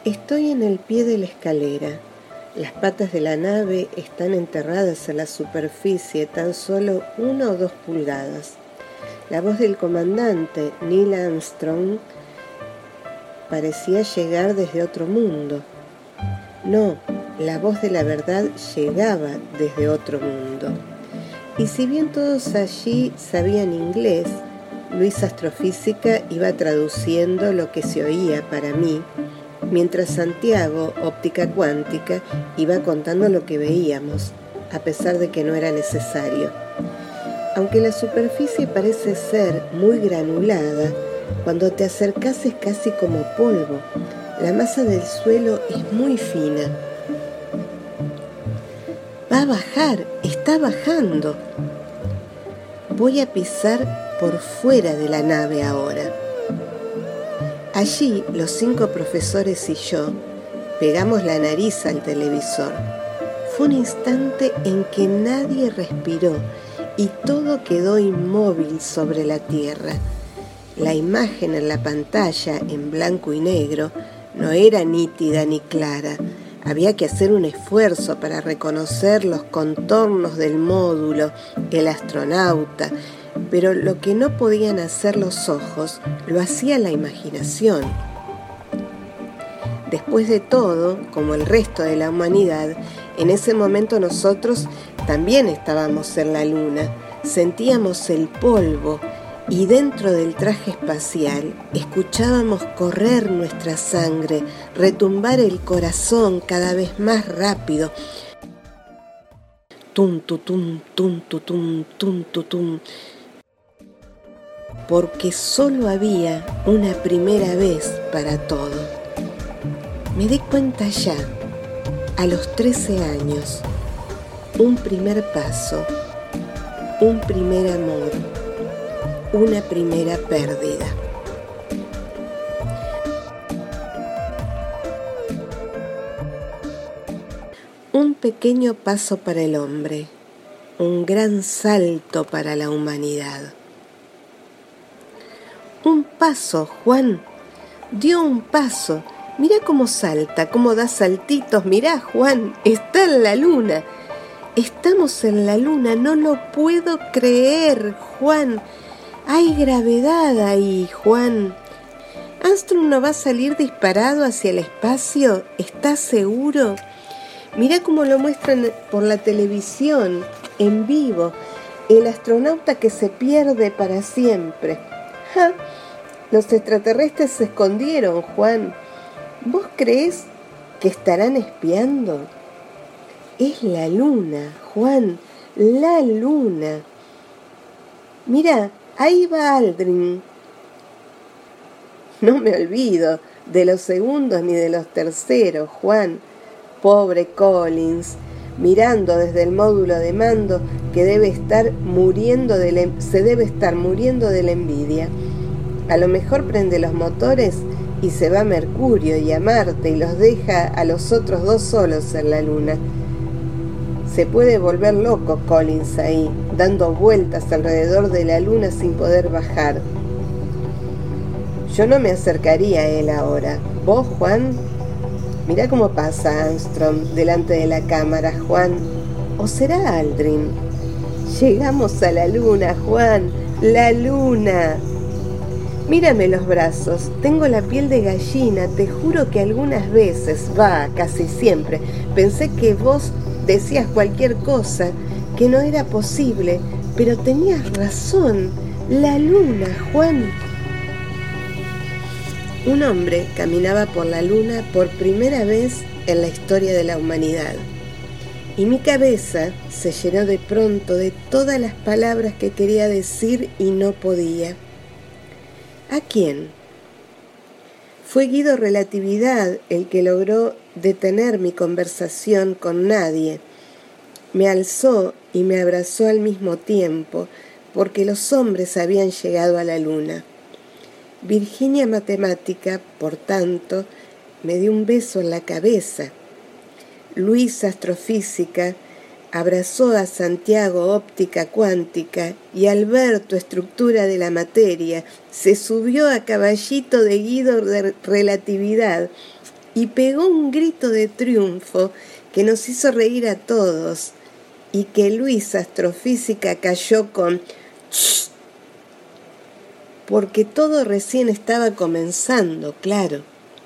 Estoy en el pie de la escalera. Las patas de la nave están enterradas en la superficie tan solo 1 o 2 pulgadas. La voz del comandante Neil Armstrong parecía llegar desde otro mundo. No, la voz de la verdad llegaba desde otro mundo. Y si bien todos allí sabían inglés, Luis Astrofísica iba traduciendo lo que se oía para mí, mientras Santiago, Óptica Cuántica, iba contando lo que veíamos, a pesar de que no era necesario. Aunque la superficie parece ser muy granulada, cuando te acercas es casi como polvo. La masa del suelo es muy fina. Va a bajar, está bajando. Voy a pisar por fuera de la nave ahora. Allí, los 5 profesores y yo pegamos la nariz al televisor. Fue un instante en que nadie respiró y todo quedó inmóvil sobre la tierra. La imagen en la pantalla, en blanco y negro, no era nítida ni clara. Había que hacer un esfuerzo para reconocer los contornos del módulo, el astronauta, pero lo que no podían hacer los ojos, lo hacía la imaginación. Después de todo, como el resto de la humanidad, en ese momento nosotros también estábamos en la Luna, sentíamos el polvo y dentro del traje espacial escuchábamos correr nuestra sangre, retumbar el corazón cada vez más rápido. Tum, tutum, tum, tutum, tum, tutum. Porque solo había una primera vez para todo. Me di cuenta ya, a los 13 años, un primer paso, un primer amor, una primera pérdida. Un pequeño paso para el hombre, un gran salto para la humanidad. Un paso, Juan, dio un paso. Mirá cómo salta, cómo da saltitos. Mirá, Juan, está en la luna. Estamos en la luna, no lo puedo creer, Juan. Hay gravedad ahí, Juan. ¿Armstrong no va a salir disparado hacia el espacio? ¿Estás seguro? Mirá cómo lo muestran por la televisión, en vivo. El astronauta que se pierde para siempre. ¡Ja! Los extraterrestres se escondieron, Juan. ¿Vos creés que estarán espiando? Es la luna, Juan, la luna. Mirá, ahí va Aldrin. No me olvido de los segundos ni de los terceros, Juan. Pobre Collins, mirando desde el módulo de mando que se debe estar muriendo de la envidia. A lo mejor prende los motores y se va a Mercurio y a Marte y los deja a los otros 2 solos en la luna. Se puede volver loco Collins ahí, dando vueltas alrededor de la luna sin poder bajar. Yo no me acercaría a él ahora. ¿Vos, Juan? Mirá cómo pasa Armstrong delante de la cámara, Juan. ¿O será Aldrin? Llegamos a la luna, Juan. ¡La luna! Mírame los brazos, tengo la piel de gallina, te juro que algunas veces, casi siempre, pensé que vos decías cualquier cosa, que no era posible, pero tenías razón, la luna, Juan. Un hombre caminaba por la luna por primera vez en la historia de la humanidad, y mi cabeza se llenó de pronto de todas las palabras que quería decir y no podía. ¿A quién? Fue Guido Relatividad el que logró detener mi conversación con nadie. Me alzó y me abrazó al mismo tiempo, porque los hombres habían llegado a la luna. Virginia Matemática, por tanto, me dio un beso en la cabeza. Luis Astrofísica abrazó a Santiago Óptica Cuántica y Alberto Estructura de la Materia se subió a caballito de Guido de Relatividad y pegó un grito de triunfo que nos hizo reír a todos y que Luisa, astrofísica, cayó con «Shh», porque todo recién estaba comenzando, claro.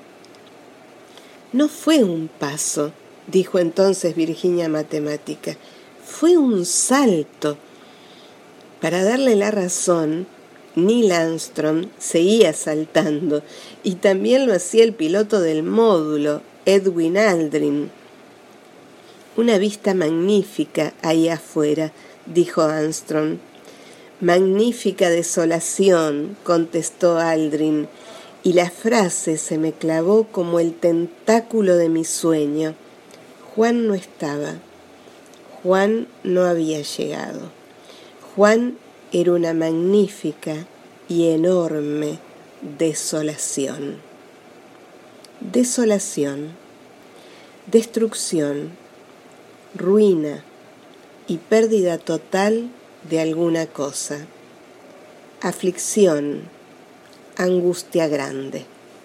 No fue un paso, dijo entonces Virginia Matemática, fue un salto. Para darle la razón, Neil Armstrong seguía saltando y también lo hacía el piloto del módulo, Edwin Aldrin. Una vista magnífica ahí afuera, dijo Armstrong. Magnífica desolación, contestó Aldrin, y la frase se me clavó como el tentáculo de mi sueño. Juan no estaba. Juan no había llegado. Juan era una magnífica y enorme desolación. Desolación, destrucción, ruina y pérdida total de alguna cosa. Aflicción, angustia grande.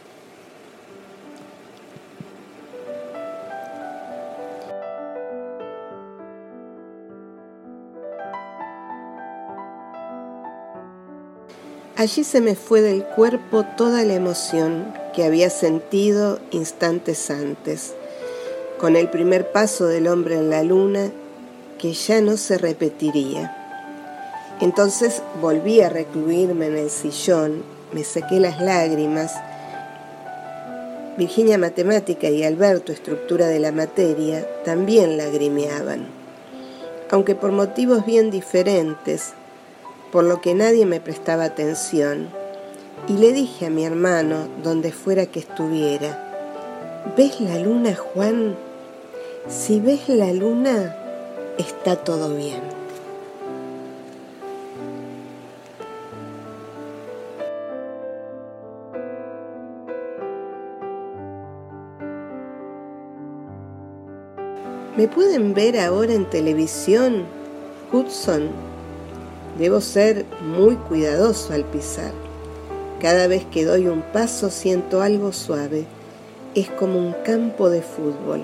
Allí se me fue del cuerpo toda la emoción que había sentido instantes antes, con el primer paso del hombre en la luna, que ya no se repetiría. Entonces volví a recluirme en el sillón, me sequé las lágrimas. Virginia Matemática y Alberto, Estructura de la Materia, también lagrimeaban, aunque por motivos bien diferentes, por lo que nadie me prestaba atención, y le dije a mi hermano, donde fuera que estuviera, ¿ves la luna, Juan? Si ves la luna, está todo bien. ¿Me pueden ver ahora en televisión, Hudson? Debo ser muy cuidadoso al pisar. Cada vez que doy un paso siento algo suave. Es como un campo de fútbol.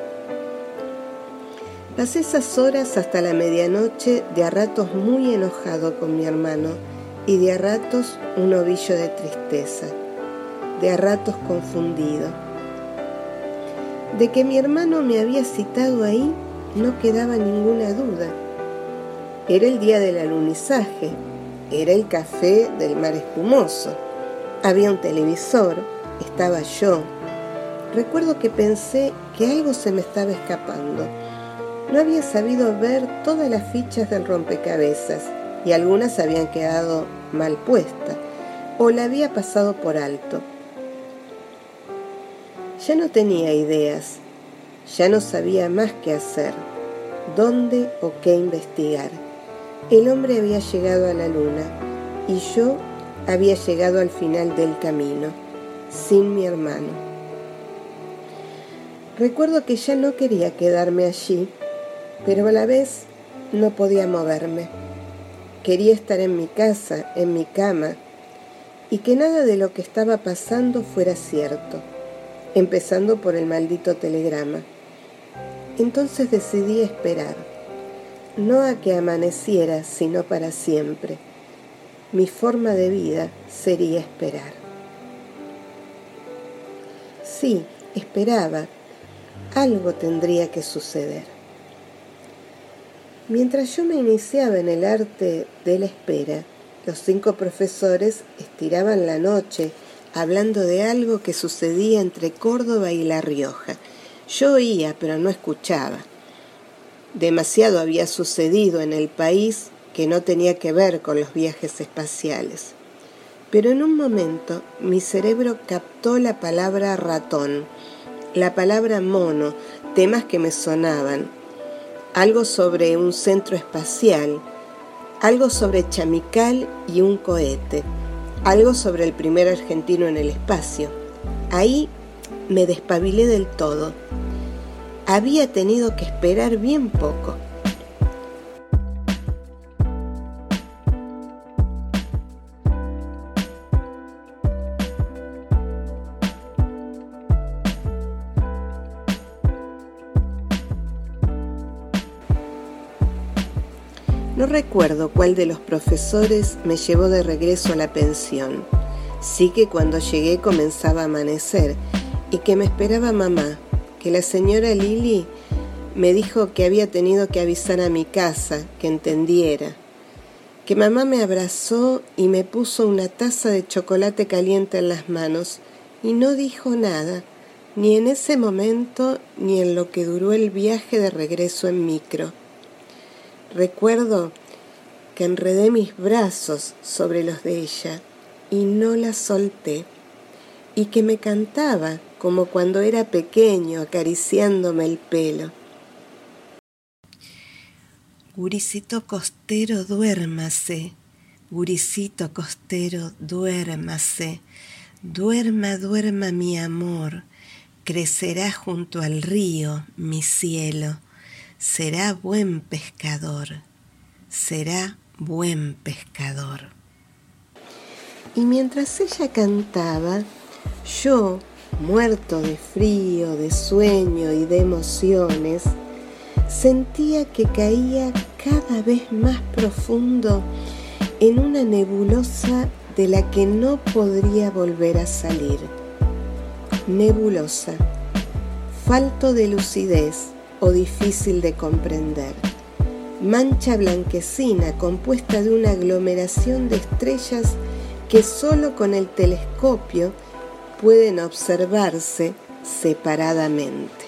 Pasé esas horas hasta la medianoche, de a ratos muy enojado con mi hermano y de a ratos un ovillo de tristeza, de a ratos confundido. De que mi hermano me había citado ahí no quedaba ninguna duda. Era el día del alunizaje, era el café del mar espumoso. Había un televisor, estaba yo. Recuerdo que pensé que algo se me estaba escapando. No había sabido ver todas las fichas del rompecabezas y algunas habían quedado mal puestas o la había pasado por alto. Ya no tenía ideas, ya no sabía más qué hacer, dónde o qué investigar. El hombre había llegado a la luna y yo había llegado al final del camino, sin mi hermano. Recuerdo que ya no quería quedarme allí, pero a la vez no podía moverme. Quería estar en mi casa, en mi cama, y que nada de lo que estaba pasando fuera cierto, empezando por el maldito telegrama. Entonces decidí esperar. No a que amaneciera, sino para siempre. Mi forma de vida sería esperar. Sí, esperaba. Algo tendría que suceder. Mientras yo me iniciaba en el arte de la espera, los 5 profesores estiraban la noche hablando de algo que sucedía entre Córdoba y La Rioja. Yo oía, pero no escuchaba. Demasiado había sucedido en el país que no tenía que ver con los viajes espaciales. Pero en un momento mi cerebro captó la palabra ratón, la palabra mono, temas que me sonaban, algo sobre un centro espacial, algo sobre Chamical y un cohete, algo sobre el primer argentino en el espacio. Ahí me despabilé del todo. Había tenido que esperar bien poco. No recuerdo cuál de los profesores me llevó de regreso a la pensión. Sí que cuando llegué comenzaba a amanecer y que me esperaba mamá, que la señora Lili me dijo que había tenido que avisar a mi casa, que entendiera. Que mamá me abrazó y me puso una taza de chocolate caliente en las manos y no dijo nada, ni en ese momento ni en lo que duró el viaje de regreso en micro. Recuerdo que enredé mis brazos sobre los de ella y no la solté, y que me cantaba como cuando era pequeño acariciándome el pelo. Gurisito costero, duérmase, gurisito costero, duérmase, duerma, duerma mi amor, crecerá junto al río mi cielo, será buen pescador, será buen pescador. Y mientras ella cantaba, yo, muerto de frío, de sueño y de emociones, sentía que caía cada vez más profundo en una nebulosa de la que no podría volver a salir. Nebulosa, falto de lucidez o difícil de comprender. Mancha blanquecina compuesta de una aglomeración de estrellas que solo con el telescopio pueden observarse separadamente.